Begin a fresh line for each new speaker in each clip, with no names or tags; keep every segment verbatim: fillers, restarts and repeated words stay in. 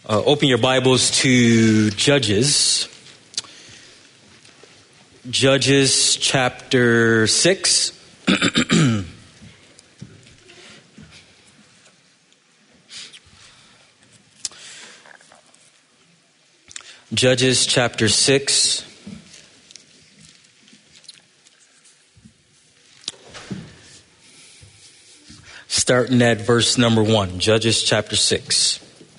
Uh, open your Bibles to Judges. Judges chapter six. Judges chapter six. Starting at verse number one. Judges chapter six.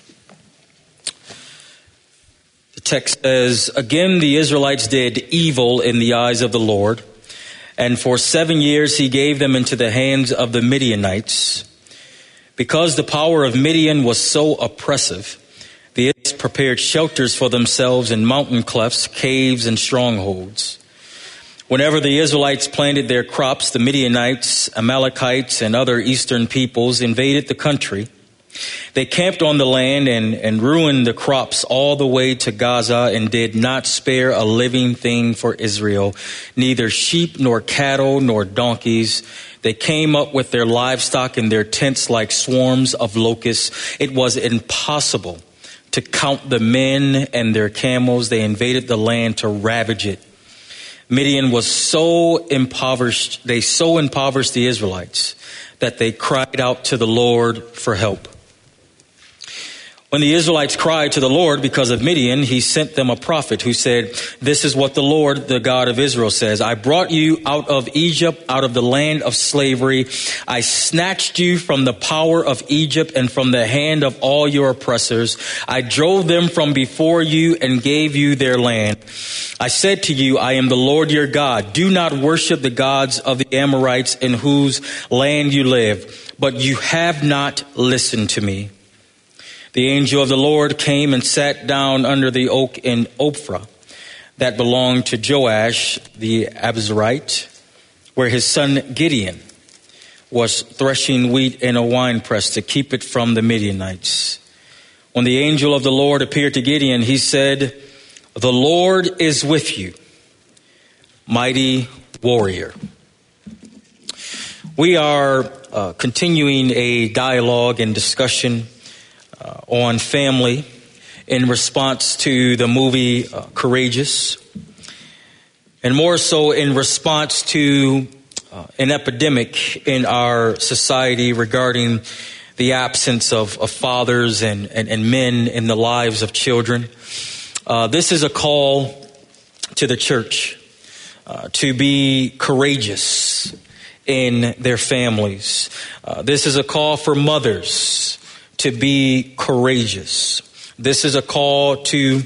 The text says, "Again the Israelites did evil in the eyes of the Lord, and for seven years he gave them into the hands of the Midianites. Because the power of Midian was so oppressive, the Israelites prepared shelters for themselves in mountain clefts, caves, and strongholds. Whenever the Israelites planted their crops, the Midianites, Amalekites, and other eastern peoples invaded the country. They camped on the land and, and ruined the crops all the way to Gaza and did not spare a living thing for Israel, neither sheep nor cattle nor donkeys. They came up with their livestock in their tents like swarms of locusts. It was impossible to count the men and their camels. They invaded the land to ravage it. Midian was so impoverished, they so impoverished the Israelites that they cried out to the Lord for help. When the Israelites cried to the Lord because of Midian, he sent them a prophet who said, 'This is what the Lord, the God of Israel, says. I brought you out of Egypt, out of the land of slavery. I snatched you from the power of Egypt and from the hand of all your oppressors. I drove them from before you and gave you their land. I said to you, I am the Lord your God. Do not worship the gods of the Amorites in whose land you live. But you have not listened to me. The angel of the Lord came and sat down under the oak in Ophrah that belonged to Joash the Abiezrite, where his son Gideon was threshing wheat in a winepress to keep it from the Midianites. When the angel of the Lord appeared to Gideon, he said, 'The Lord is with you, mighty warrior.'" We are uh, continuing a dialogue and discussion Uh, on family in response to the movie uh, Courageous, and more so in response to uh, an epidemic in our society regarding the absence of, of fathers and, and, and men in the lives of children. Uh, this is a call to the church uh, to be courageous in their families. Uh, this is a call for mothers to be courageous. This is a call to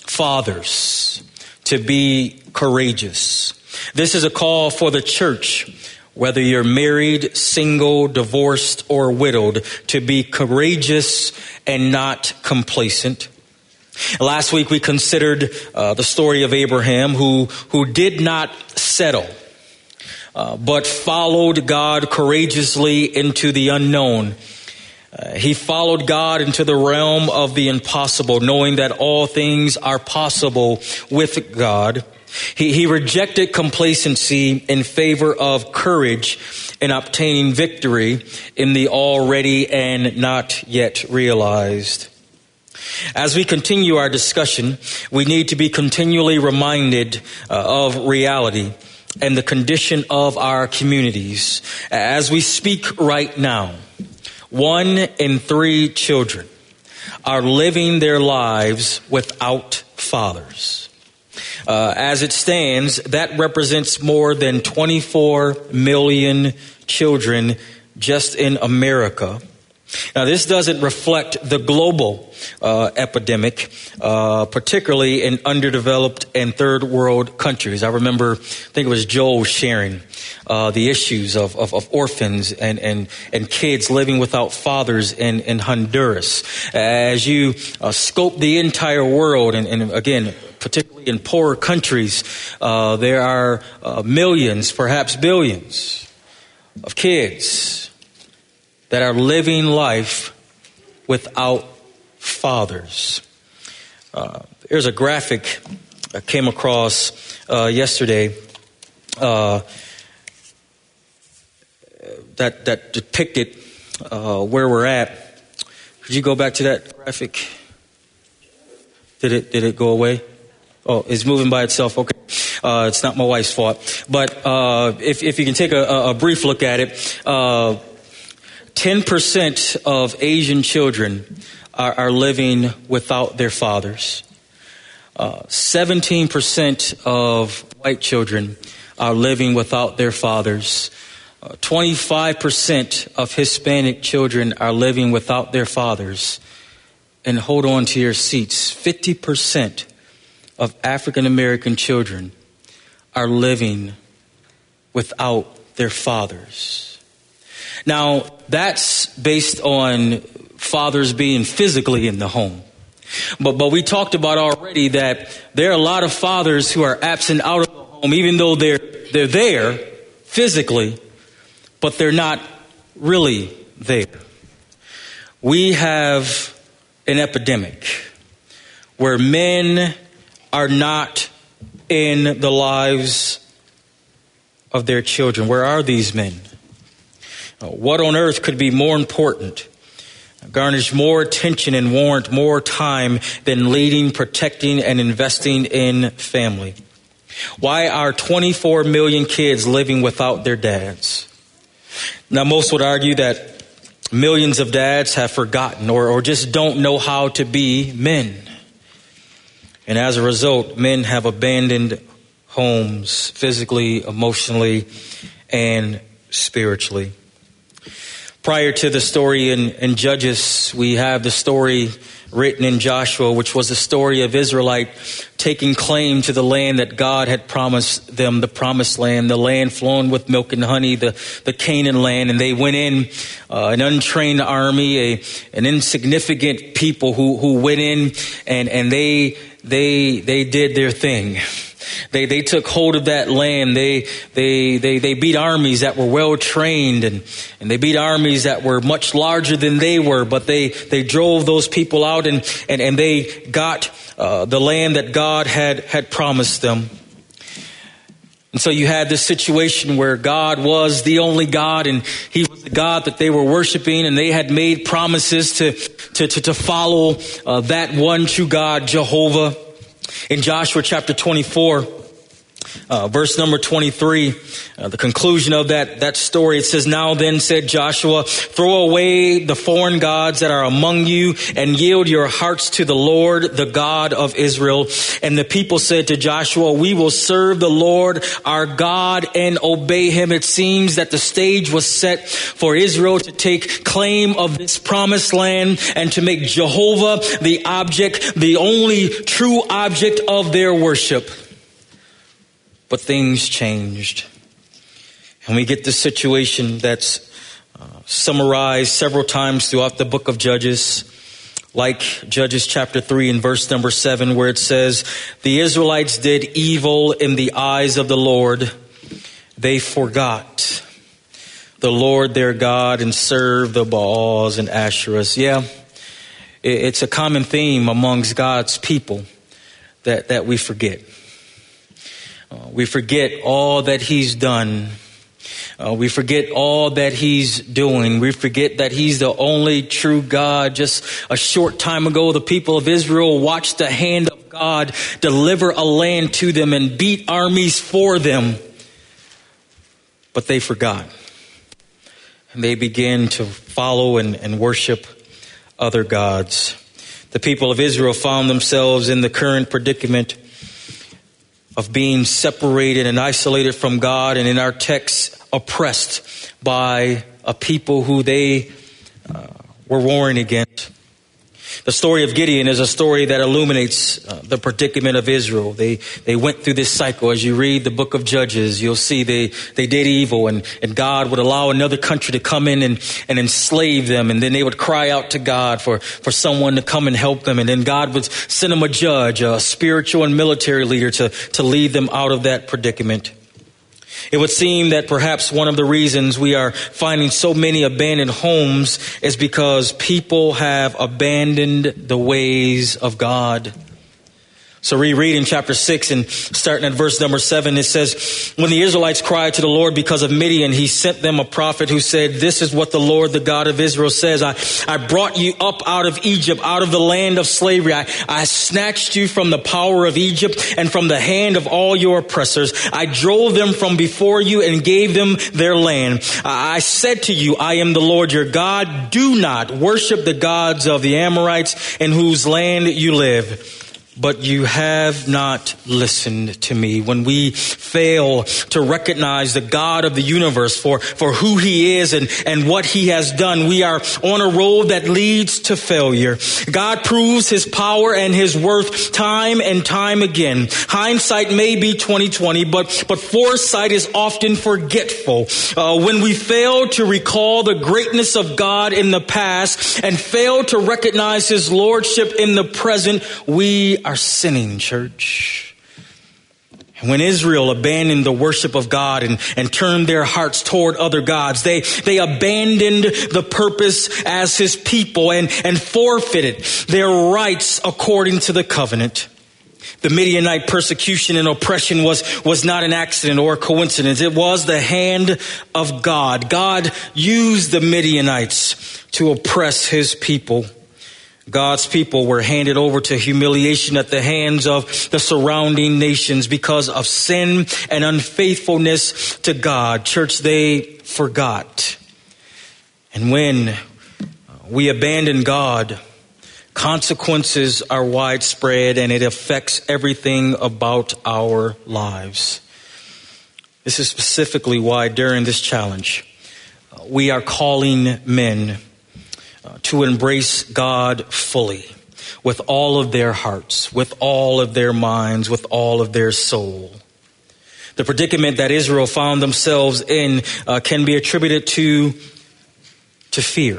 fathers to be courageous. This is a call for the church, whether you're married, single, divorced, or widowed, to be courageous and not complacent. Last week we considered uh, the story of Abraham, who, who did not settle, uh, but followed God courageously into the unknown. Uh, he followed God into the realm of the impossible, knowing that all things are possible with God. He, he rejected complacency in favor of courage in obtaining victory in the already and not yet realized. As we continue our discussion, we need to be continually reminded uh, of reality and the condition of our communities. As we speak right now, one in three children are living their lives without fathers. Uh, as it stands, that represents more than twenty-four million children just in America. Now, this doesn't reflect the global uh, epidemic, uh, particularly in underdeveloped and third world countries. I remember, I think it was Joel sharing uh, the issues of, of, of orphans and, and, and kids living without fathers in, in Honduras. As you uh, scope the entire world, and, and again, particularly in poorer countries, uh, there are uh, millions, perhaps billions of kids that are living life without fathers. Uh, there's a graphic I came across uh, yesterday uh, that that depicted uh, where we're at. Could you go back to that graphic? Did it, did it go away? Oh, it's moving by itself. Okay. Uh, it's not my wife's fault. But, uh, if, if you can take a, a brief look at it, uh, ten percent of Asian children are, are living without their fathers. Uh, seventeen percent of white children are living without their fathers. Uh, twenty-five percent of Hispanic children are living without their fathers. And hold on to your seats. fifty percent of African American children are living without their fathers. Now, that's based on fathers being physically in the home. But but we talked about already that there are a lot of fathers who are absent out of the home, even though they're they're there physically, but they're not really there. We have an epidemic where men are not in the lives of their children. Where are these men? What on earth could be more important, garnish more attention and warrant more time than leading, protecting, and investing in family? Why are twenty-four million kids living without their dads? Now, most would argue that millions of dads have forgotten or, or just don't know how to be men. And as a result, men have abandoned homes physically, emotionally, and spiritually. Prior to the story in, in Judges, we have the story written in Joshua, which was the story of Israelite taking claim to the land that God had promised them, the promised land, the land flowing with milk and honey, the, the Canaan land. And they went in, uh, an untrained army, a, an insignificant people who, who went in and, and they, they, they did their thing. They they took hold of that land. They they they they beat armies that were well trained, and, and they beat armies that were much larger than they were. But they they drove those people out, and and, and they got uh, the land that God had had promised them. And so you had this situation where God was the only God, and He was the God that they were worshiping, and they had made promises to to to, to follow uh, that one true God, Jehovah. In Joshua chapter twenty-four, uh, verse number twenty-three, uh, the conclusion of that, that story, it says, "Now then, said Joshua, throw away the foreign gods that are among you and yield your hearts to the Lord, the God of Israel." And the people said to Joshua, "We will serve the Lord our God and obey Him." It seems that the stage was set for Israel to take claim of this promised land and to make Jehovah the object, the only true object of their worship. But things changed. And we get this situation that's uh, summarized several times throughout the book of Judges, like Judges chapter three and verse number seven, where it says, "The Israelites did evil in the eyes of the Lord. They forgot the Lord their God and served the Baals and Asherahs." Yeah, it's a common theme amongst God's people that, that we forget. Uh, we forget all that He's done. Uh, we forget all that He's doing. We forget that He's the only true God. Just a short time ago, the people of Israel watched the hand of God deliver a land to them and beat armies for them. But they forgot. And they began to follow and, and worship other gods. The people of Israel found themselves in the current predicament of being separated and isolated from God, and in our text, oppressed by a people who they uh, were warring against. The story of Gideon is a story that illuminates uh, the predicament of Israel. They they went through this cycle. As you read the book of Judges, you'll see they, they did evil, and, and God would allow another country to come in and, and enslave them. And then they would cry out to God for, for someone to come and help them. And then God would send them a judge, a spiritual and military leader to, to lead them out of that predicament. It would seem that perhaps one of the reasons we are finding so many abandoned homes is because people have abandoned the ways of God. So reread in chapter six and starting at verse number seven, it says, when the Israelites cried to the Lord because of Midian, he sent them a prophet who said, this is what the Lord, the God of Israel says. I, I brought you up out of Egypt, out of the land of slavery. I, I snatched you from the power of Egypt and from the hand of all your oppressors. I drove them from before you and gave them their land. I said to you, I am the Lord your God. Do not worship the gods of the Amorites in whose land you live. But you have not listened to me. When we fail to recognize the God of the universe for, for who he is and, and what he has done, we are on a road that leads to failure. God proves his power and his worth time and time again. Hindsight may be twenty twenty, but, but foresight is often forgetful. Uh, when we fail to recall the greatness of God in the past and fail to recognize his lordship in the present, we are sinning, church. When Israel abandoned the worship of God and, and turned their hearts toward other gods, they, they abandoned the purpose as his people and, and forfeited their rights according to the covenant. The Midianite persecution and oppression was, was not an accident or a coincidence. It was the hand of God. God used the Midianites to oppress his people. God's people were handed over to humiliation at the hands of the surrounding nations because of sin and unfaithfulness to God. Church, they forgot. And when we abandon God, consequences are widespread and it affects everything about our lives. This is specifically why during this challenge, we are calling men to embrace God fully, with all of their hearts, with all of their minds, with all of their soul. The predicament that Israel found themselves in uh, can be attributed to, to fear.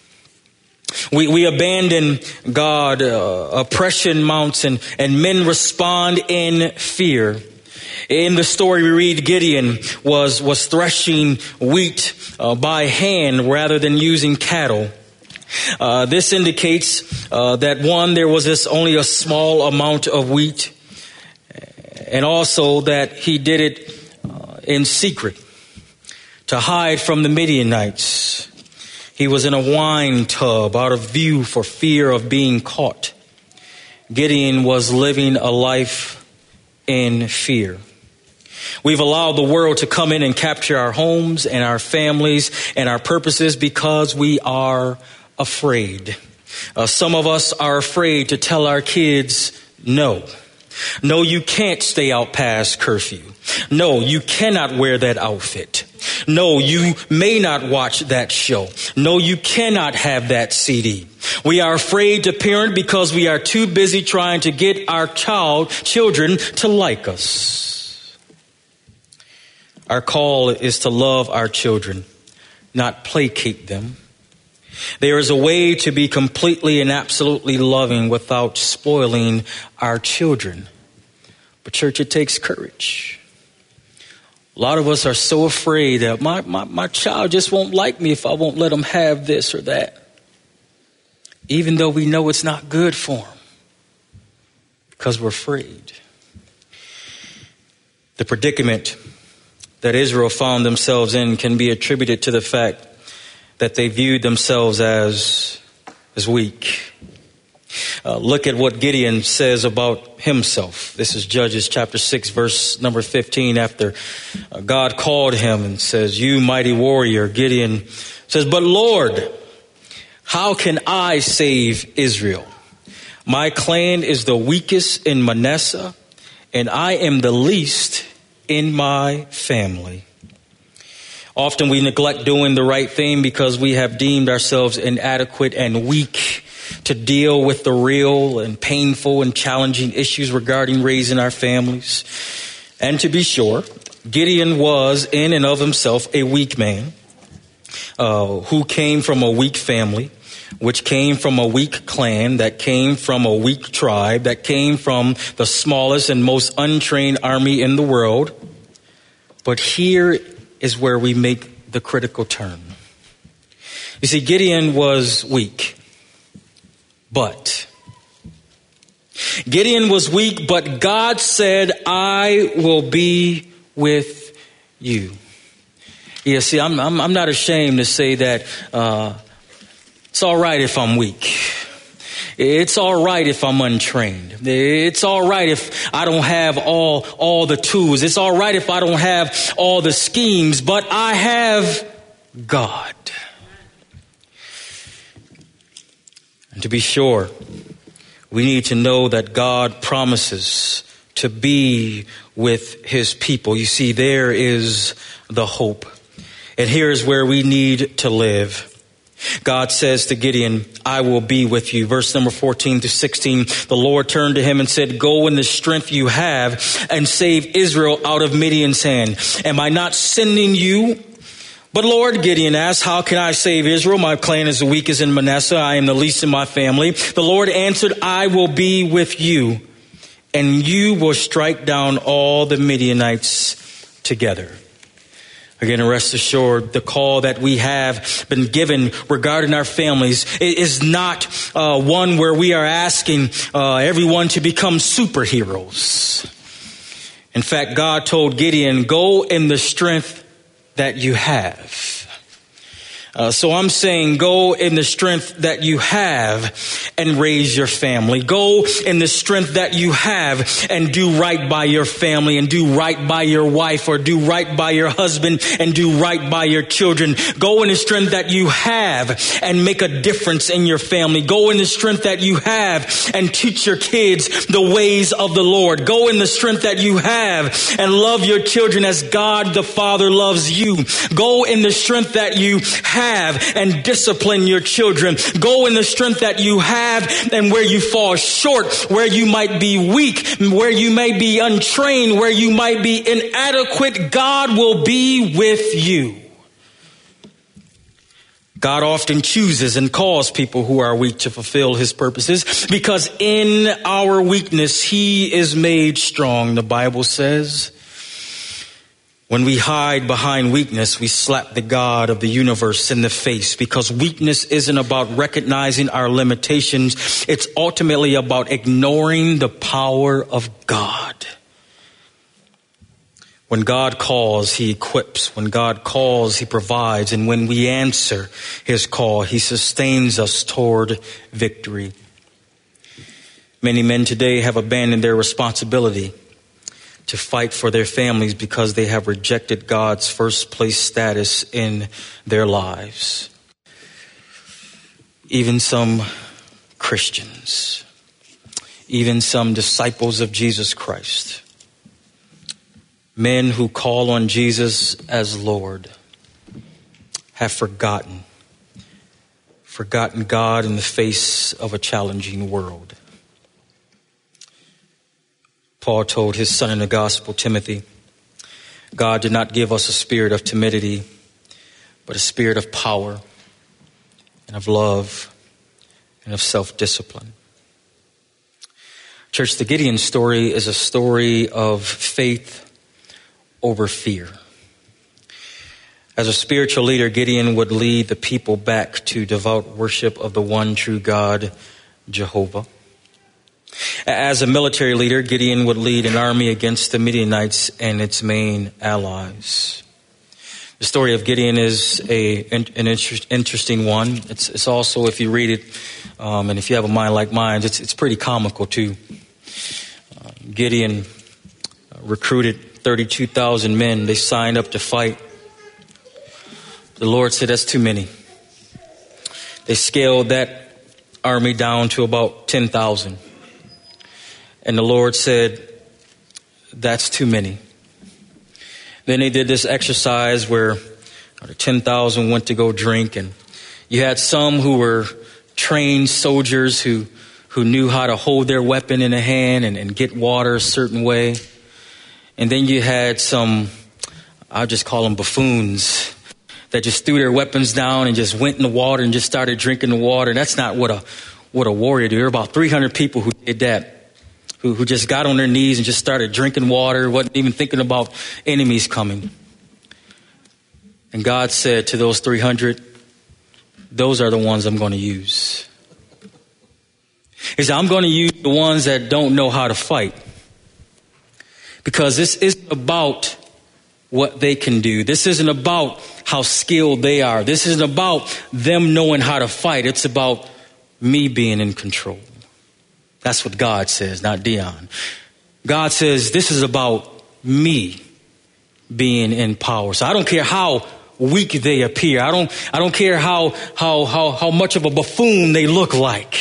We, we abandon God, uh, oppression mounts, and, and men respond in fear. In the story we read, Gideon was, was threshing wheat uh, by hand rather than using cattle. Uh, this indicates uh, that one, there was this only a small amount of wheat, and also that he did it uh, in secret to hide from the Midianites. He was in a wine tub out of view for fear of being caught. Gideon was living a life in fear. We've allowed the world to come in and capture our homes and our families and our purposes because we are afraid. Uh, some of us are afraid to tell our kids no. No, you can't stay out past curfew. No, you cannot wear that outfit. No, you may not watch that show. No, you cannot have that C D. We are afraid to parent because we are too busy trying to get our child, children to like us. Our call is to love our children, not placate them. There is a way to be completely and absolutely loving without spoiling our children. But church, it takes courage. A lot of us are so afraid that my, my, my child just won't like me if I won't let them have this or that. Even though we know it's not good for them. Because we're afraid. The predicament that Israel found themselves in can be attributed to the fact that they viewed themselves as, as weak. Uh, look at what Gideon says about himself. This is Judges chapter six, verse number fifteen. After uh, God called him and says, you mighty warrior, Gideon says, but Lord, how can I save Israel? My clan is the weakest in Manasseh, and I am the least in my family. Often we neglect doing the right thing because we have deemed ourselves inadequate and weak to deal with the real and painful and challenging issues regarding raising our families. And to be sure, Gideon was in and of himself a weak man uh, who came from a weak family, which came from a weak clan, that came from a weak tribe, that came from the smallest and most untrained army in the world. But here is where we make the critical turn. You see, Gideon was weak, but Gideon was weak, but God said, I will be with you. Yeah, see, I'm, I'm, I'm not ashamed to say that uh, it's all right if I'm weak. It's all right if I'm untrained. It's all right if I don't have all, all the tools. It's all right if I don't have all the schemes, but I have God. And to be sure, we need to know that God promises to be with his people. You see, there is the hope. And here's where we need to live. God says to Gideon, I will be with you. Verse number fourteen to sixteen, the Lord turned to him and said, go in the strength you have and save Israel out of Midian's hand. Am I not sending you? But Lord, Gideon asked, how can I save Israel? My clan is the weakest in Manasseh. I am the least in my family. The Lord answered, I will be with you, and you will strike down all the Midianites together. Again, rest assured, the call that we have been given regarding our families is not uh, one where we are asking uh, everyone to become superheroes. In fact, God told Gideon, go in the strength that you have. Uh, so I'm saying go in the strength that you have and raise your family. Go in the strength that you have and do right by your family and do right by your wife or do right by your husband and do right by your children. Go in the strength that you have and make a difference in your family. Go in the strength that you have and teach your kids the ways of the Lord. Go in the strength that you have and love your children as God the Father loves you. Go in the strength that you have have and discipline your children. Go in the strength that you have, and where you fall short, where you might be weak, where you may be untrained, where you might be inadequate, God will be with you. God often chooses and calls people who are weak to fulfill his purposes, because in our weakness, he is made strong. The Bible says, when we hide behind weakness, we slap the God of the universe in the face, because weakness isn't about recognizing our limitations. It's ultimately about ignoring the power of God. When God calls, he equips. When God calls, he provides. And when we answer his call, he sustains us toward victory. Many men today have abandoned their responsibility to fight for their families because they have rejected God's first place status in their lives. Even some Christians, even some disciples of Jesus Christ, men who call on Jesus as Lord, have forgotten, forgotten God in the face of a challenging world. Paul told his son in the gospel, Timothy, God did not give us a spirit of timidity, but a spirit of power and of love and of self-discipline. Church, the Gideon story is a story of faith over fear. As a spiritual leader, Gideon would lead the people back to devout worship of the one true God, Jehovah. As a military leader, Gideon would lead an army against the Midianites and its main allies. The story of Gideon is a, an interest, interesting one. It's, it's also, if you read it, um, and if you have a mind like mine, it's, it's pretty comical too. Uh, Gideon recruited thirty-two thousand men. They signed up to fight. The Lord said, that's too many. They scaled that army down to about ten thousand. And the Lord said, that's too many. Then they did this exercise where the ten thousand went to go drink, and you had some who were trained soldiers who, who knew how to hold their weapon in a hand and, and get water a certain way. And then you had some, I'll just call them buffoons, that just threw their weapons down and just went in the water and just started drinking the water. That's not what a what a warrior did. There were about three hundred people who did that, who, who just got on their knees and just started drinking water, wasn't even thinking about enemies coming. And God said to those three hundred, those are the ones I'm going to use. He said, I'm going to use the ones that don't know how to fight. Because this isn't about what they can do. This isn't about how skilled they are. This isn't about them knowing how to fight. It's about me being in control. That's what God says, not Dion. God says this is about me being in power. So I don't care how weak they appear. I don't I don't care how how how how much of a buffoon they look like.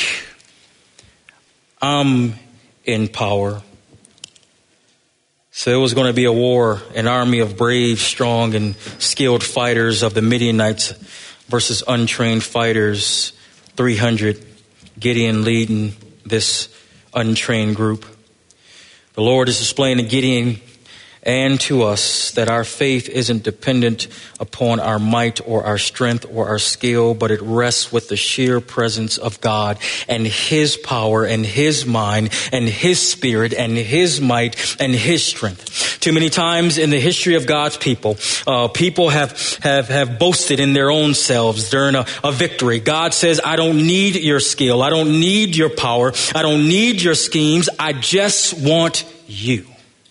I'm in power. So it was going to be a war, an army of brave, strong, and skilled fighters of the Midianites versus untrained fighters, three hundred, Gideon leading this untrained group. The Lord is displaying to Gideon and to us that our faith isn't dependent upon our might or our strength or our skill, but it rests with the sheer presence of God and his power and his mind and his spirit and his might and his strength. Too many times in the history of God's people, uh, people have, have, have boasted in their own selves during a, a victory. God says, I don't need your skill. I don't need your power. I don't need your schemes. I just want you.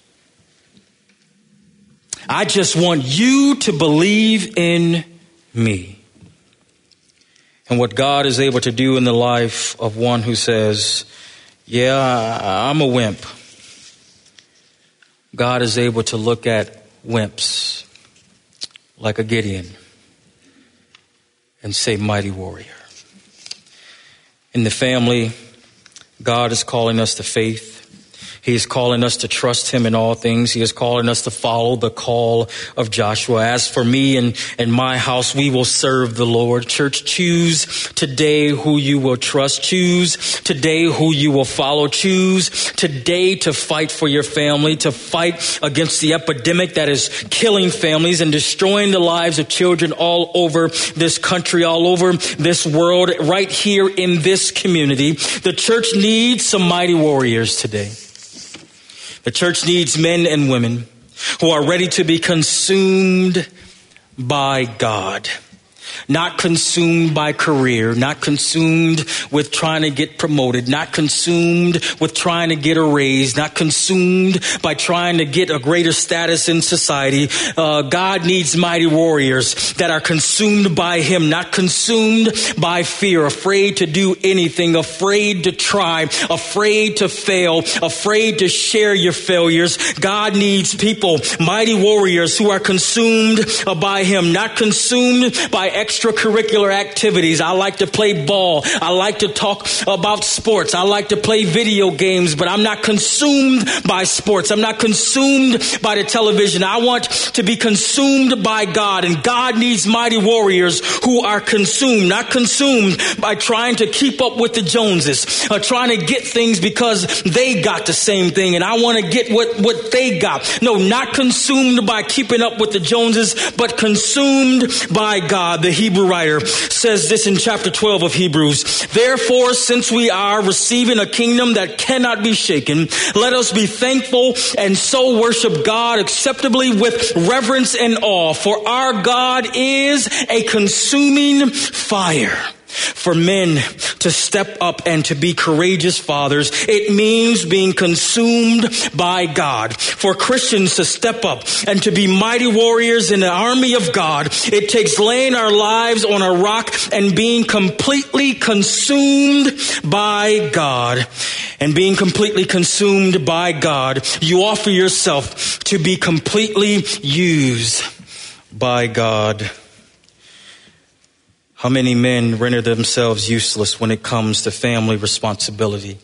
I just want you to believe in me. And what God is able to do in the life of one who says, yeah, I'm a wimp. God is able to look at wimps like a Gideon and say, mighty warrior. In the family, God is calling us to faith. He is calling us to trust him in all things. He is calling us to follow the call of Joshua. As for me and, and my house, we will serve the Lord. Church, choose today who you will trust. Choose today who you will follow. Choose today to fight for your family, to fight against the epidemic that is killing families and destroying the lives of children all over this country, all over this world, right here in this community. The church needs some mighty warriors today. The church needs men and women who are ready to be consumed by God. Not consumed by career, not consumed with trying to get promoted, not consumed with trying to get a raise, not consumed by trying to get a greater status in society. Uh, God needs mighty warriors that are consumed by him, not consumed by fear, afraid to do anything, afraid to try, afraid to fail, afraid to share your failures. God needs people, mighty warriors who are consumed by him, not consumed by extracurricular activities. I like to play ball. I like to talk about sports. I like to play video games, but I'm not consumed by sports. I'm not consumed by the television. I want to be consumed by God, and God needs mighty warriors who are consumed, not consumed by trying to keep up with the Joneses, uh, trying to get things because they got the same thing and I want to get what, what they got. No, not consumed by keeping up with the Joneses, but consumed by God. The Hebrew writer says this in chapter twelve of Hebrews. Therefore, since we are receiving a kingdom that cannot be shaken, let us be thankful and so worship God acceptably with reverence and awe. For our God is a consuming fire. For men to step up and to be courageous fathers, it means being consumed by God. For Christians to step up and to be mighty warriors in the army of God, it takes laying our lives on a rock and being completely consumed by God. And being completely consumed by God, you offer yourself to be completely used by God. How many men render themselves useless when it comes to family responsibility?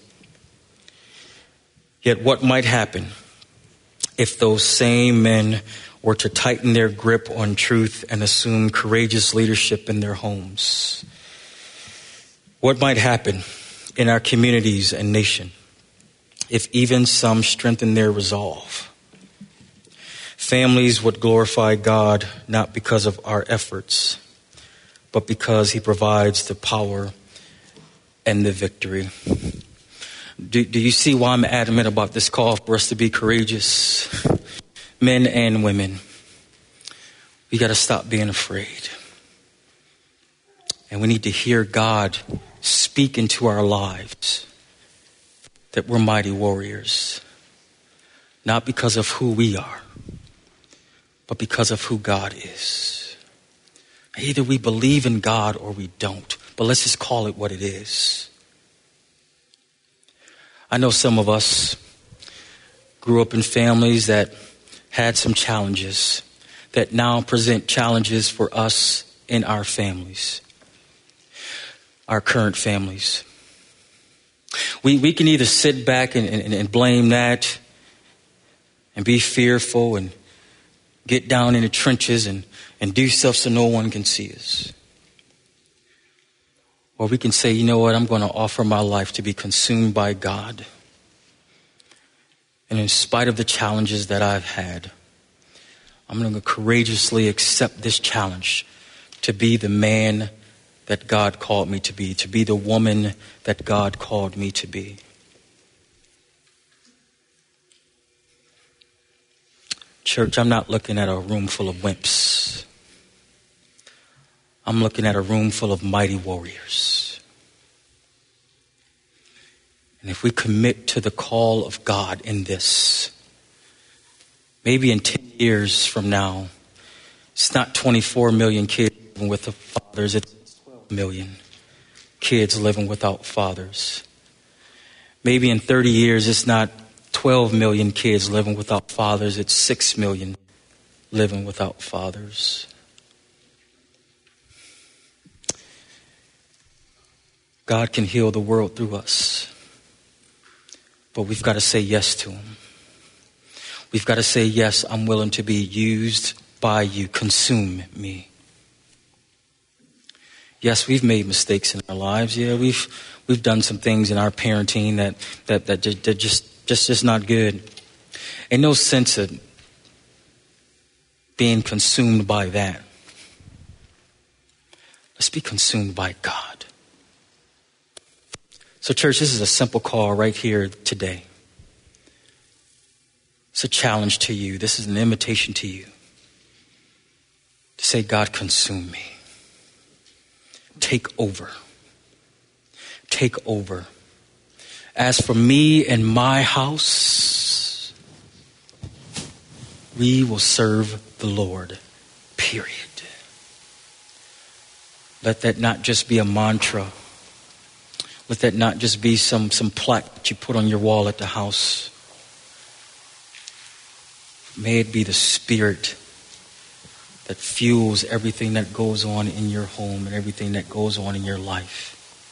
Yet what might happen if those same men were to tighten their grip on truth and assume courageous leadership in their homes? What might happen in our communities and nation if even some strengthen their resolve? Families would glorify God not because of our efforts, but because he provides the power and the victory. Do, do you see why I'm adamant about this call for us to be courageous? Men and women, we got to stop being afraid. And we need to hear God speak into our lives that we're mighty warriors, not because of who we are, but because of who God is. Either we believe in God or we don't, but let's just call it what it is. I know some of us grew up in families that had some challenges that now present challenges for us in our families, our current families. We we can either sit back and, and, and blame that and be fearful and get down in the trenches and, and do stuff so no one can see us. Or we can say, you know what, I'm going to offer my life to be consumed by God. And in spite of the challenges that I've had, I'm going to courageously accept this challenge to be the man that God called me to be, to be the woman that God called me to be. Church, I'm not looking at a room full of wimps. I'm looking at a room full of mighty warriors. And if we commit to the call of God in this, maybe in ten years from now, it's not twenty-four million kids living with the fathers, it's twelve million kids living without fathers. Maybe in thirty years, it's not twelve million kids living without fathers, it's six million living without fathers. God can heal the world through us, but we've got to say yes to him. We've got to say, yes, I'm willing to be used by you. Consume me. Yes, we've made mistakes in our lives. Yeah, we've we've done some things in our parenting that that that, that just just just not good. In no sense of being consumed by that. Let's be consumed by God. So, church, this is a simple call right here today. It's a challenge to you. This is an invitation to you to say, God, consume me. Take over. Take over. As for me and my house, we will serve the Lord, period. Let that not just be a mantra. Let that not just be some, some plaque that you put on your wall at the house. May it be the Spirit that fuels everything that goes on in your home and everything that goes on in your life.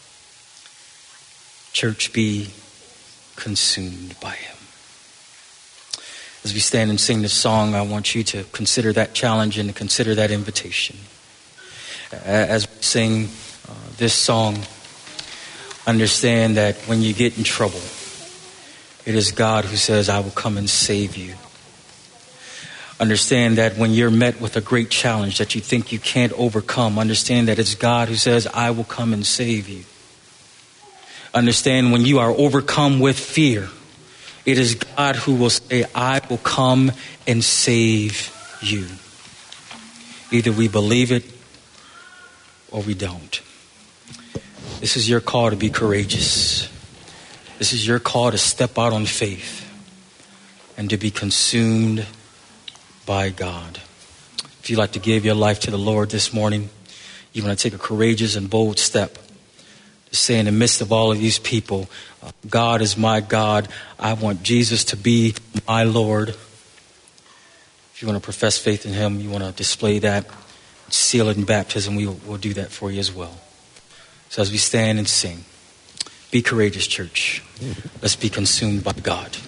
Church, be consumed by him. As we stand and sing this song, I want you to consider that challenge and to consider that invitation. As we sing uh, this song, understand that when you get in trouble, it is God who says, I will come and save you. Understand that when you're met with a great challenge that you think you can't overcome, understand that it's God who says, I will come and save you. Understand when you are overcome with fear, it is God who will say, I will come and save you. Either we believe it or we don't. This is your call to be courageous. This is your call to step out on faith and to be consumed by God. If you'd like to give your life to the Lord this morning, you want to take a courageous and bold step to say in the midst of all of these people, uh, God is my God. I want Jesus to be my Lord. If you want to profess faith in him, you want to display that, seal it in baptism, we will we'll do that for you as well. So as we stand and sing, be courageous, church. Let's be consumed by God.